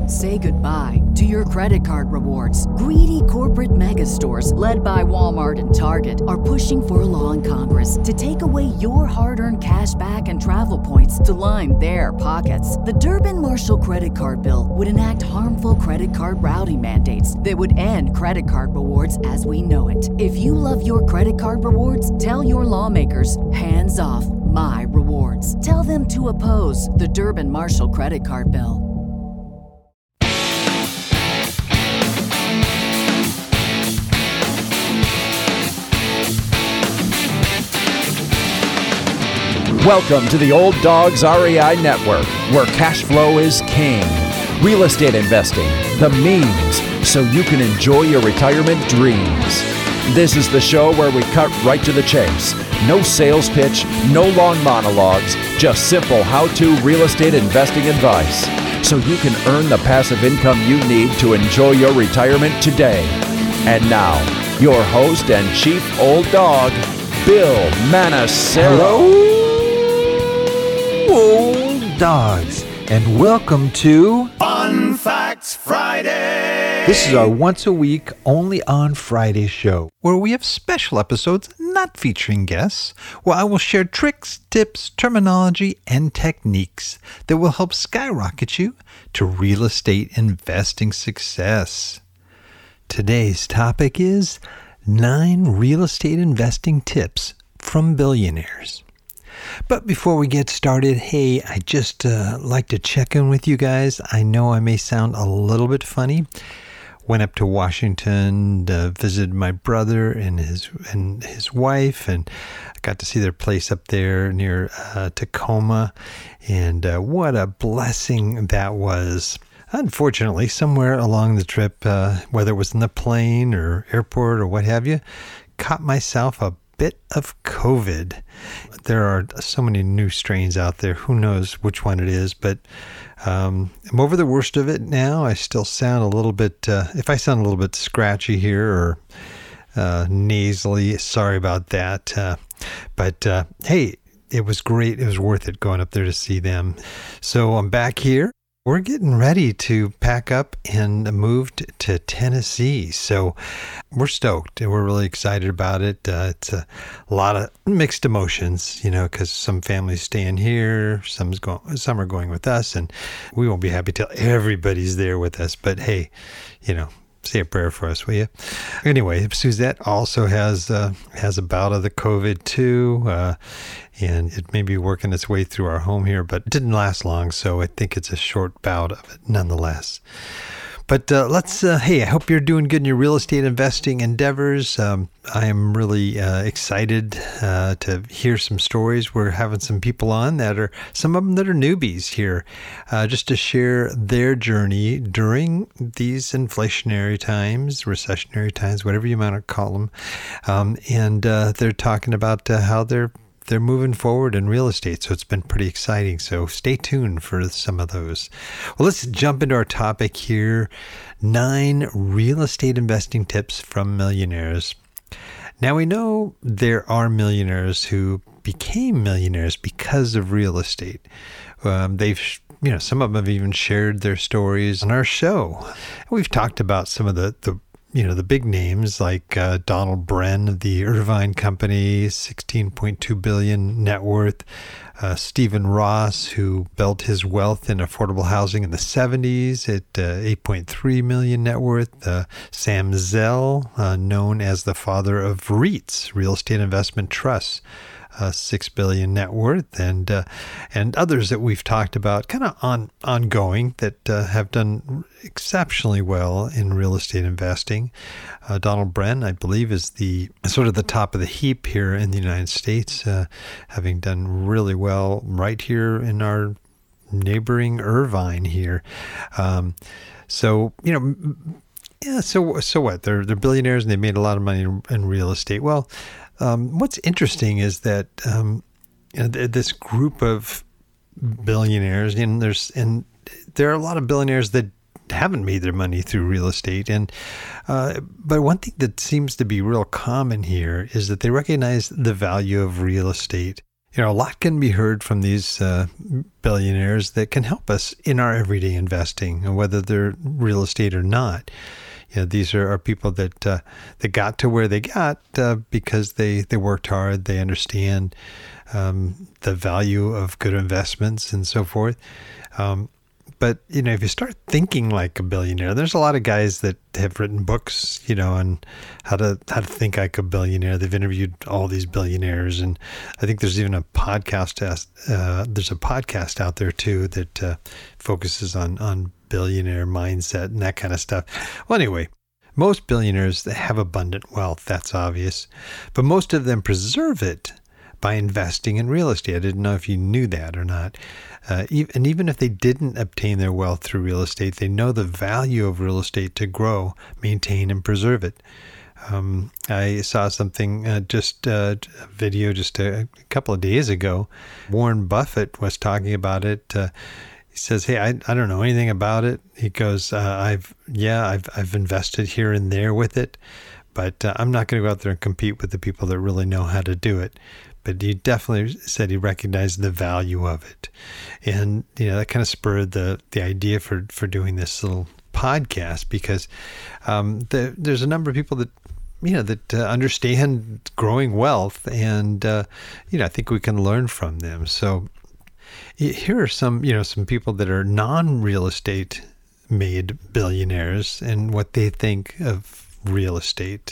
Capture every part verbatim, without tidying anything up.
Say goodbye to your credit card rewards. Greedy corporate mega stores, led by Walmart and Target, are pushing for a law in Congress to take away your hard-earned cash back and travel points to line their pockets. The Durbin-Marshall credit card bill would enact harmful credit card routing mandates that would end credit card rewards as we know it. If you love your credit card rewards, tell your lawmakers, hands off my rewards. Tell them to oppose the Durbin-Marshall credit card bill. Welcome to the Old Dogs R E I Network, where cash flow is king. Real estate investing, the means, so you can enjoy your retirement dreams. This is the show where we cut right to the chase. No sales pitch, no long monologues, just simple how-to real estate investing advice, so you can earn the passive income you need to enjoy your retirement today. And now, your host and chief old dog, Bill Manassero. Old dogs, and welcome to Fun Facts Friday. This is our once a week, only on Friday show, where we have special episodes not featuring guests, where I will share tricks, tips, terminology, and techniques that will help skyrocket you to real estate investing success. Today's topic is nine real estate investing tips from billionaires. But before we get started, hey, I just uh, like to check in with you guys. I know I may sound a little bit funny. Went up to Washington, uh, visited my brother and his and his wife, and I got to see their place up there near uh, Tacoma. And uh, what a blessing that was. Unfortunately, somewhere along the trip, uh, whether it was in the plane or airport or what have you, caught myself a bit of COVID. There are so many new strains out there. Who knows which one it is, but um, I'm over the worst of it now. I still sound a little bit, uh, if I sound a little bit scratchy here or uh, nasally, sorry about that. Uh, but uh, hey, it was great. It was worth it going up there to see them. So I'm back here. We're getting ready to pack up and move to Tennessee. So we're stoked and we're really excited about it. Uh, it's a, a lot of mixed emotions, you know, because some families staying here, some's going, some are going with us, and we won't be happy till everybody's there with us. But hey, you know, say a prayer for us, will you? Anyway, Suzette also has uh, has a bout of the COVID too, uh, and it may be working its way through our home here, but it didn't last long, so I think it's a short bout of it nonetheless. But uh, let's, uh, hey, I hope you're doing good in your real estate investing endeavors. Um, I am really uh, excited uh, to hear some stories. We're having some people on that are, some of them that are newbies here, uh, just to share their journey during these inflationary times, recessionary times, whatever you want to call them. Um, and uh, they're talking about uh, how they're They're moving forward in real estate, so it's been pretty exciting. So stay tuned for some of those. Well, let's jump into our topic here. Nine real estate investing tips from millionaires. Now, we know there are millionaires who became millionaires because of real estate. Um, they've, you know, some of them have even shared their stories on our show. We've talked about some of the, the you know, the big names like uh, Donald Bren of the Irvine Company, sixteen point two billion net worth. Uh, Stephen Ross, who built his wealth in affordable housing in the seventies at uh, eight point three million net worth. Uh, Sam Zell, uh, known as the father of REITs, real estate investment trusts. Uh, six billion net worth, and uh, and others that we've talked about, kind of on ongoing, that uh, have done exceptionally well in real estate investing. Uh, Donald Bren, I believe, is the sort of the top of the heap here in the United States, uh, having done really well right here in our neighboring Irvine here. Um, so you know. Yeah, so so what? They're they're billionaires and they made a lot of money in, in real estate. Well, um, what's interesting is that um, you know, th- this group of billionaires, and there's and there are a lot of billionaires that haven't made their money through real estate, and uh, but one thing that seems to be real common here is that they recognize the value of real estate. You know, a lot can be heard from these uh, billionaires that can help us in our everyday investing, whether they're real estate or not. You know, these are, are people that uh, that got to where they got uh, because they, they worked hard. They understand um, the value of good investments and so forth. Um, but, you know, if you start thinking like a billionaire, there's a lot of guys that have written books, you know, on how to how to think like a billionaire. They've interviewed all these billionaires. And I think there's even a podcast. Uh, there's a podcast out there, too, that uh, focuses on, on billionaire mindset and that kind of stuff. Well, anyway, most billionaires have abundant wealth. That's obvious. But most of them preserve it by investing in real estate. I didn't know if you knew that or not. Uh, and even if they didn't obtain their wealth through real estate, they know the value of real estate to grow, maintain, and preserve it. Um, I saw something, uh, just uh, a video just a, a couple of days ago. Warren Buffett was talking about it. Uh, he says, "Hey, I, I don't know anything about it." He goes, uh, "I've yeah, I've I've invested here and there with it, but uh, I'm not going to go out there and compete with the people that really know how to do it." But he definitely said he recognized the value of it. And, you know, that kind of spurred the, the idea for, for doing this little podcast because um, the, there's a number of people that, you know, that uh, understand growing wealth. And, uh, you know, I think we can learn from them. So here are some, you know, some people that are non-real estate made billionaires and what they think of real estate.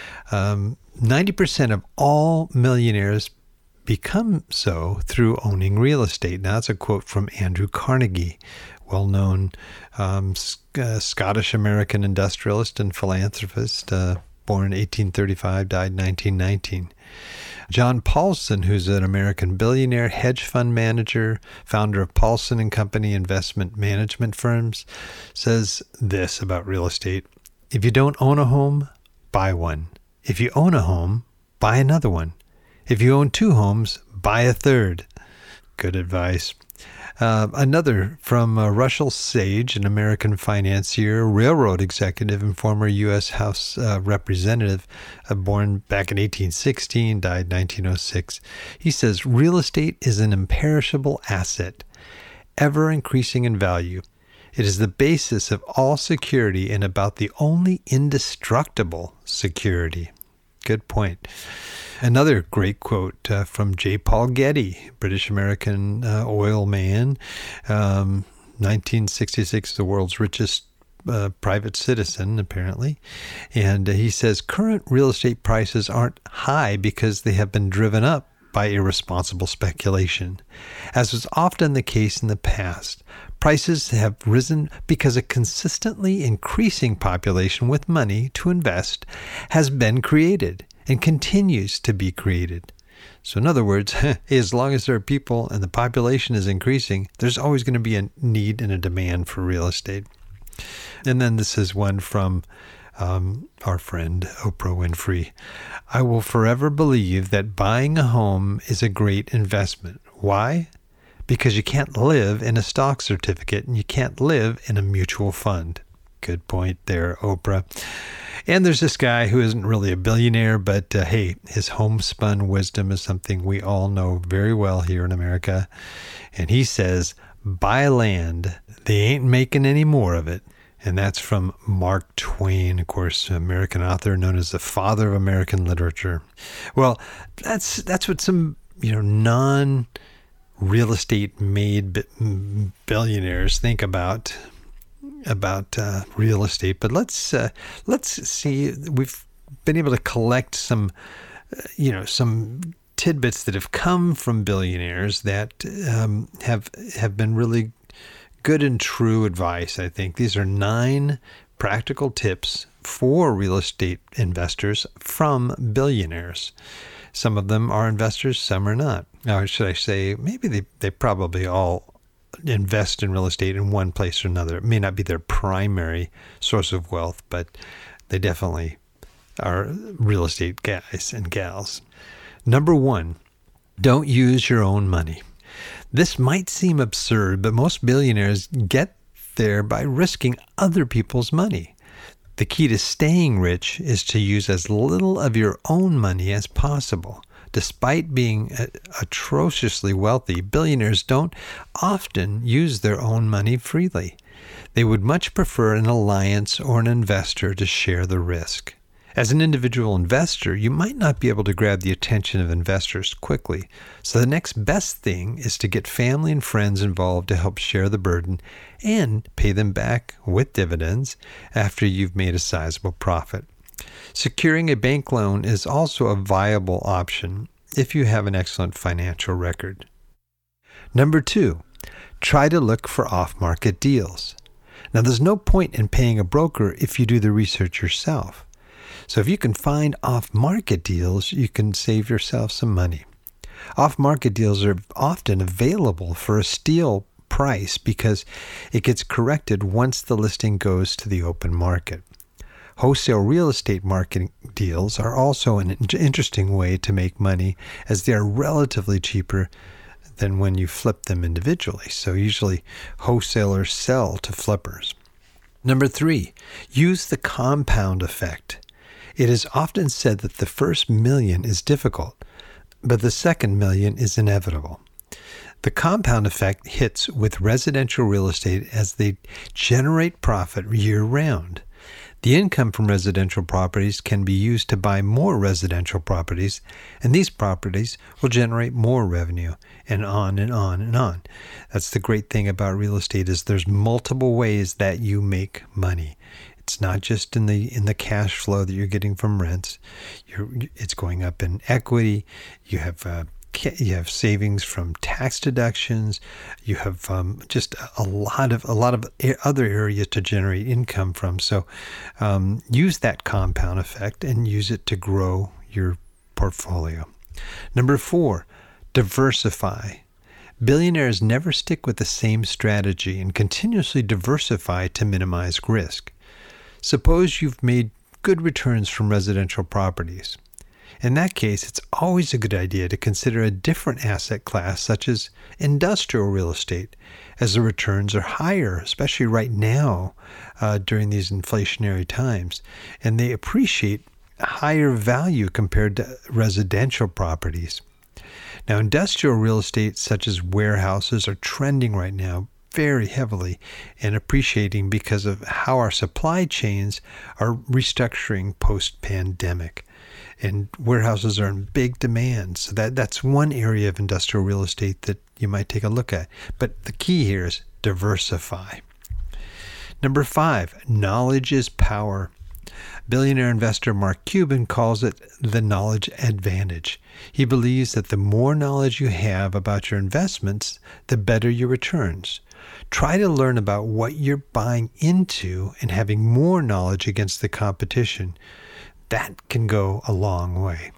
Um, ninety percent of all millionaires become so through owning real estate. Now, that's a quote from Andrew Carnegie, well-known um, uh, Scottish-American industrialist and philanthropist, uh, born in eighteen thirty-five, died in nineteen nineteen. John Paulson, who's an American billionaire, hedge fund manager, founder of Paulson and Company investment management firms, says this about real estate: "If you don't own a home, buy one. If you own a home, buy another one. If you own two homes, buy a third." Good advice. Uh, another from uh, Russell Sage, an American financier, railroad executive, and former U S House uh, representative, uh, born back in eighteen sixteen, died nineteen oh six. He says, "Real estate is an imperishable asset, ever increasing in value. It is the basis of all security and about the only indestructible security." Good point. Another great quote uh, from J. Paul Getty, British-American uh, oil man, um, nineteen sixty-six, the world's richest uh, private citizen, apparently. And uh, he says, "Current real estate prices aren't high because they have been driven up by irresponsible speculation. As was often the case in the past, prices have risen because a consistently increasing population with money to invest has been created and continues to be created." So in other words, as long as there are people and the population is increasing, there's always going to be a need and a demand for real estate. And then this is one from Um, our friend Oprah Winfrey. "I will forever believe that buying a home is a great investment. Why? Because you can't live in a stock certificate and you can't live in a mutual fund." Good point there, Oprah. And there's this guy who isn't really a billionaire, but uh, hey, his homespun wisdom is something we all know very well here in America. And he says, "Buy land. They ain't making any more of it." And that's from Mark Twain, of course, American author known as the father of American literature. Well, that's that's what some, you know, non-real estate made billionaires think about about uh, real estate. But let's uh, let's see. We've been able to collect some, uh, you know, some tidbits that have come from billionaires that um, have have been really good and true advice, I think. These are nine practical tips for real estate investors from billionaires. Some of them are investors, some are not. Or should I say, maybe they, they probably all invest in real estate in one place or another. It may not be their primary source of wealth, but they definitely are real estate guys and gals. Number one, don't use your own money. This might seem absurd, but most billionaires get there by risking other people's money. The key to staying rich is to use as little of your own money as possible. Despite being uh, atrociously wealthy, billionaires don't often use their own money freely. They would much prefer an alliance or an investor to share the risk. As an individual investor, you might not be able to grab the attention of investors quickly, so the next best thing is to get family and friends involved to help share the burden and pay them back with dividends after you've made a sizable profit. Securing a bank loan is also a viable option if you have an excellent financial record. Number two, try to look for off-market deals. Now, there's no point in paying a broker if you do the research yourself. So if you can find off-market deals, you can save yourself some money. Off-market deals are often available for a steal price because it gets corrected once the listing goes to the open market. Wholesale real estate market deals are also an interesting way to make money, as they are relatively cheaper than when you flip them individually. So usually wholesalers sell to flippers. Number three, use the compound effect. It is often said that the first million is difficult, but the second million is inevitable. The compound effect hits with residential real estate as they generate profit year-round. The income from residential properties can be used to buy more residential properties, and these properties will generate more revenue, and on and on and on. That's the great thing about real estate, is there's multiple ways that you make money. It's not just in the in the cash flow that you're getting from rents. You're, it's going up in equity. You have uh, you have savings from tax deductions. You have um, just a lot of a lot of other areas to generate income from. So um, use that compound effect and use it to grow your portfolio. Number four, diversify. Billionaires never stick with the same strategy and continuously diversify to minimize risk. Suppose you've made good returns from residential properties. In that case, it's always a good idea to consider a different asset class, such as industrial real estate, as the returns are higher, especially right now uh, during these inflationary times, and they appreciate higher value compared to residential properties. Now, industrial real estate, such as warehouses, are trending right now very heavily and appreciating because of how our supply chains are restructuring post-pandemic. And warehouses are in big demand. So that, that's one area of industrial real estate that you might take a look at. But the key here is diversify. Number five, knowledge is power. Billionaire investor Mark Cuban calls it the knowledge advantage. He believes that the more knowledge you have about your investments, the better your returns. Try to learn about what you're buying into and having more knowledge against the competition. That can go a long way.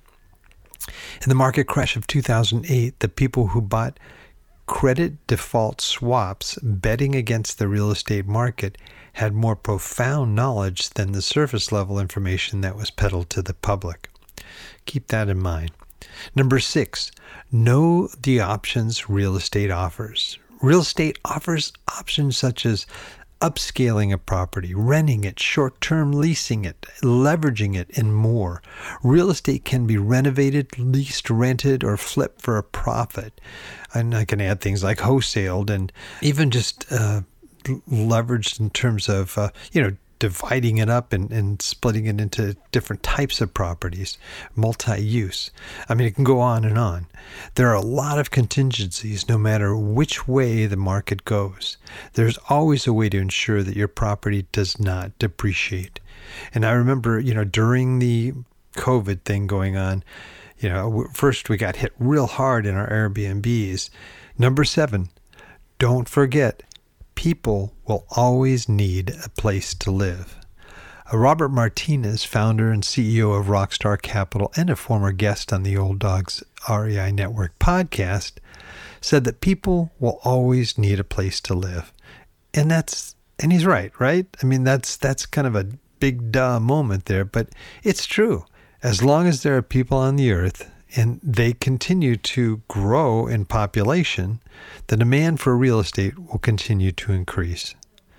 In the market crash of two thousand eight, the people who bought credit default swaps betting against the real estate market had more profound knowledge than the surface level information that was peddled to the public. Keep that in mind. Number six, know the options real estate offers. Real estate offers options such as upscaling a property, renting it, short-term leasing it, leveraging it, and more. Real estate can be renovated, leased, rented, or flipped for a profit. And I can add things like wholesaled and even just uh, leveraged in terms of, uh, you know, dividing it up and, and splitting it into different types of properties, multi-use. I mean, it can go on and on. There are a lot of contingencies no matter which way the market goes. There's always a way to ensure that your property does not depreciate. And I remember, you know, during the COVID thing going on, you know, first we got hit real hard in our Airbnbs. Number seven, don't forget, people will always need a place to live. Robert Martinez, founder and C E O of Rockstar Capital and a former guest on the Old Dogs R E I Network podcast, said that people will always need a place to live. And that's and he's right, right? I mean, that's that's kind of a big duh moment there, but it's true. As long as there are people on the earth and they continue to grow in population, the demand for real estate will continue to increase.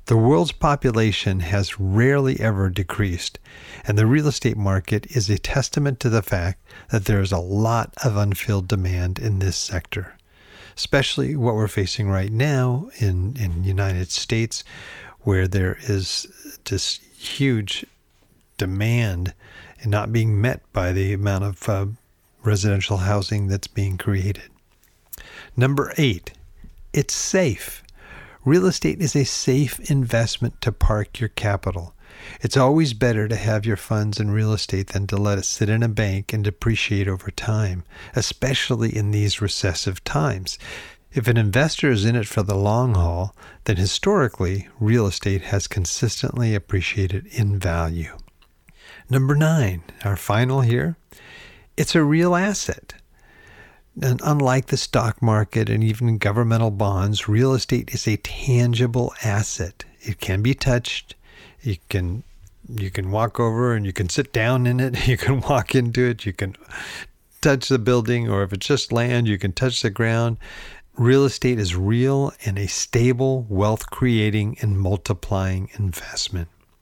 The world's population has rarely ever decreased, and the real estate market is a testament to the fact that there is a lot of unfilled demand in this sector, especially what we're facing right now in in the United States, where there is this huge demand and not being met by the amount of uh, residential housing that's being created. Number eight, it's safe. Real estate is a safe investment to park your capital. It's always better to have your funds in real estate than to let it sit in a bank and depreciate over time, especially in these recessive times. If an investor is in it for the long haul, then historically, real estate has consistently appreciated in value. Number nine, our final here, it's a real asset. And unlike the stock market and even governmental bonds, real estate is a tangible asset. It can be touched. You can you can walk over and you can sit down in it. You can walk into it. You can touch the building, or if it's just land, you can touch the ground. Real estate is real and a stable, wealth-creating and multiplying investment.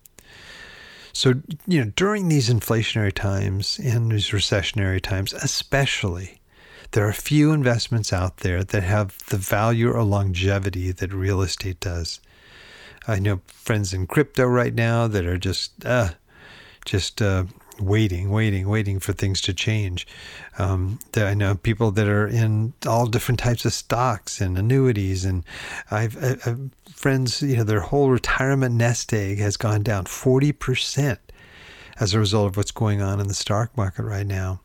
So, you know, during these inflationary times and these recessionary times especially, there are few investments out there that have the value or longevity that real estate does. I know friends in crypto right now that are just uh, just uh, waiting, waiting, waiting for things to change. Um, I know people that are in all different types of stocks and annuities, and I've, I've friends, you know, their whole retirement nest egg has gone down forty percent as a result of what's going on in the stock market right now.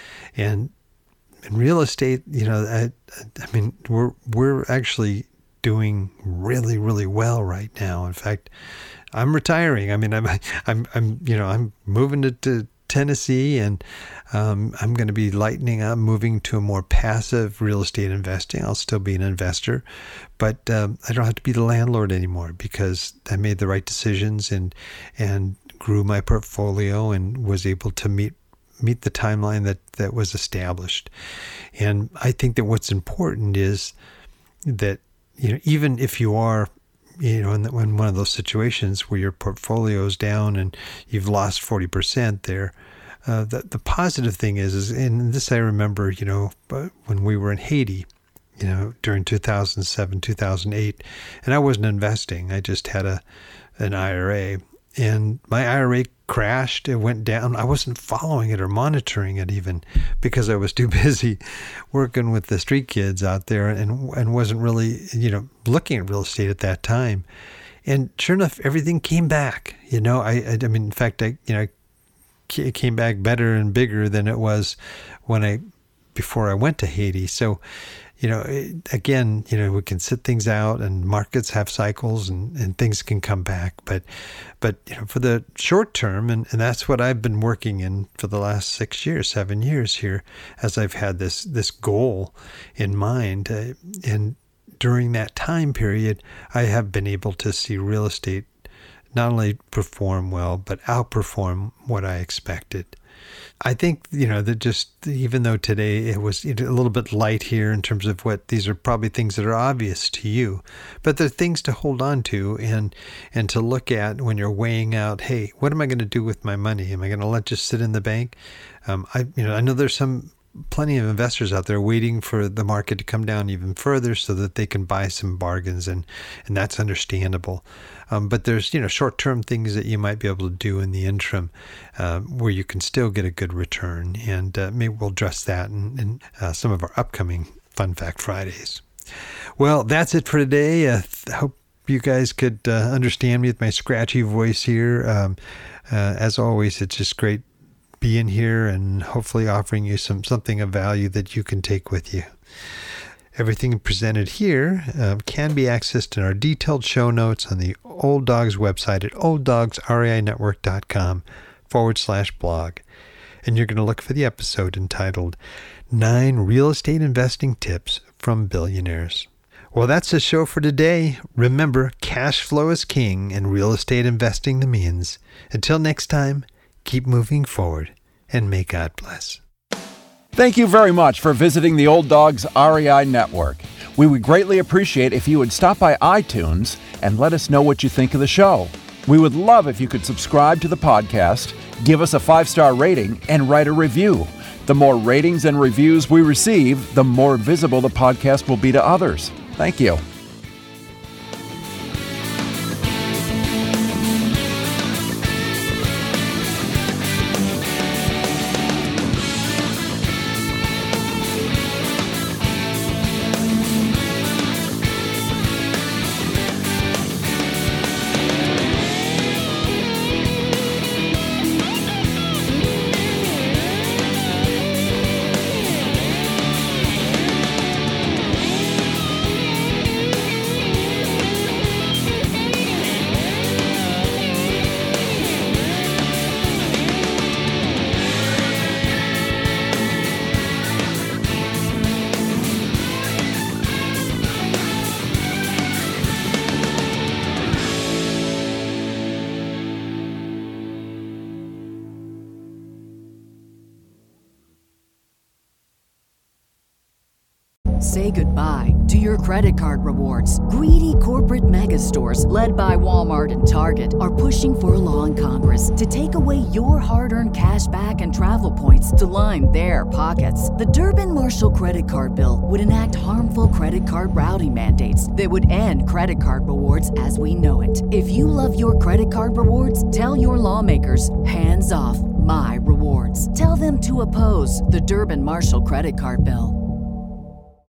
And in real estate, you know, I, I mean, we're we're actually doing really, really well right now. In fact, I'm retiring. I mean, I'm I'm I'm you know I'm moving to, to Tennessee, and um, I'm going to be lightening up, moving to a more passive real estate investing. I'll still be an investor, but um, I don't have to be the landlord anymore because I made the right decisions and and grew my portfolio and was able to meet. meet the timeline that, that was established. And I think that what's important is that, you know, even if you are, you know, in, the, in one of those situations where your portfolio is down and you've lost forty percent there, uh, the, the positive thing is, is, and this I remember, you know, when we were in Haiti, you know, during two thousand seven, two thousand eight, and I wasn't investing. I just had a an I R A. And my I R A crashed. It went down. I wasn't following it or monitoring it even because I was too busy working with the street kids out there and and wasn't really, you know, looking at real estate at that time. And sure enough, everything came back. You know, I, I, I mean, in fact, I, you know, it came back better and bigger than it was when I, before I went to Haiti. So, you know, again, you know, we can sit things out and markets have cycles and, and things can come back. But, but you know, for the short term, and, and that's what I've been working in for the last six years, seven years here, as I've had this, this goal in mind. Uh, and during that time period, I have been able to see real estate not only perform well, but outperform what I expected. I think, you know, that just, even though today it was a little bit light here in terms of what, these are probably things that are obvious to you, but they're things to hold on to and, and to look at when you're weighing out, hey, what am I going to do with my money? Am I going to let it just sit in the bank? Um, I, you know, I know there's some, plenty of investors out there waiting for the market to come down even further so that they can buy some bargains, and, and that's understandable. Um, but there's, you know, short-term things that you might be able to do in the interim uh, where you can still get a good return. And uh, maybe we'll address that in, in uh, some of our upcoming Fun Fact Fridays. Well, that's it for today. I uh, hope you guys could uh, understand me with my scratchy voice here. Um, uh, as always, it's just great being here and hopefully offering you some something of value that you can take with you. Everything presented here uh, can be accessed in our detailed show notes on the Old Dogs website at olddogsreinetwork.com forward slash blog. And you're going to look for the episode entitled Nine Real Estate Investing Tips from Billionaires. Well, that's the show for today. Remember, cash flow is king and real estate investing the means. Until next time, keep moving forward and may God bless. Thank you very much for visiting the Old Dogs R E I Network. We would greatly appreciate if you would stop by iTunes and let us know what you think of the show. We would love if you could subscribe to the podcast, give us a five-star rating, and write a review. The more ratings and reviews we receive, the more visible the podcast will be to others. Thank you. Say goodbye to your credit card rewards. Greedy corporate mega stores, led by Walmart and Target, are pushing for a law in Congress to take away your hard-earned cash back and travel points to line their pockets. The Durbin-Marshall credit card bill would enact harmful credit card routing mandates that would end credit card rewards as we know it. If you love your credit card rewards, tell your lawmakers, hands off my rewards. Tell them to oppose the Durbin-Marshall credit card bill.